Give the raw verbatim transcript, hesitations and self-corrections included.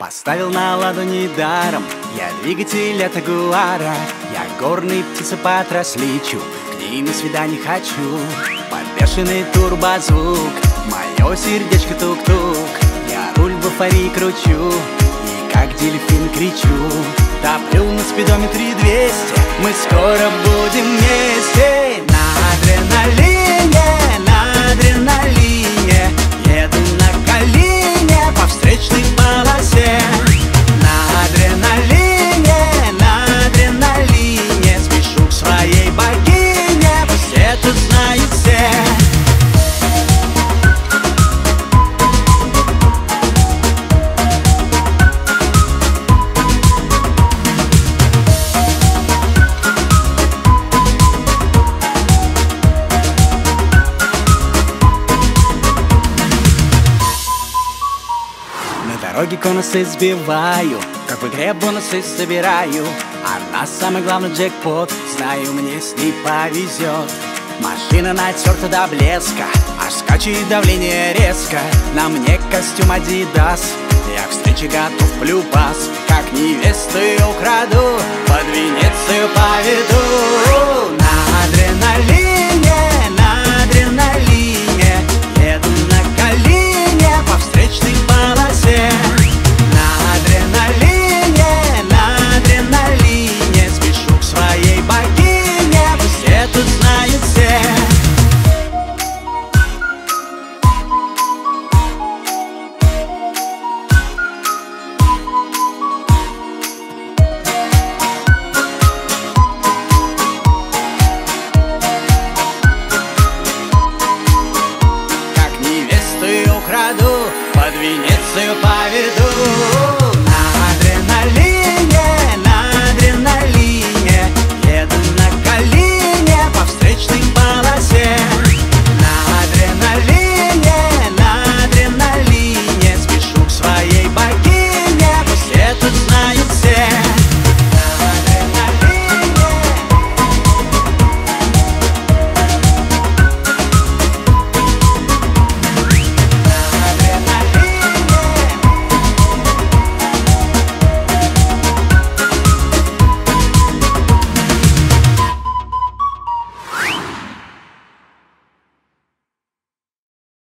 Поставил на ладони даром я двигатель от Ягуара. Я горный птицепатрас лечу, к ней на свидание хочу. Под бешеный турбозвук мое сердечко тук-тук. Я руль в эйфории кручу и как дельфин кричу. Топлю на спидометре двести, мы скоро будем вместе. На адреналине, на адреналине еду на колине по встречной полосе. На адреналине, на адреналине спешу к своей богине, пусть это знают все. На дороге конусы сбиваю, как в игре бонусы собираю. Она самый главный джекпот, знаю, мне с ней повезет. Машина натерта до блеска, аж скачет давление резко. На мне костюм Adidas, я к встрече готов плюпас. Как невесту украду, под Венецию поведу.